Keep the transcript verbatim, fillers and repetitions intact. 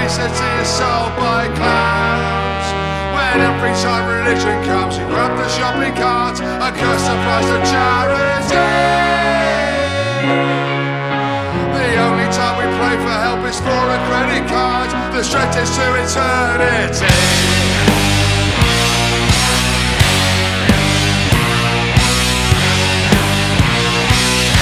electricity is sold by clowns. When every time religion comes, you grab the shopping cart and curse the price of charity. The only time we pray for help is for a credit card. The stretch is to eternity.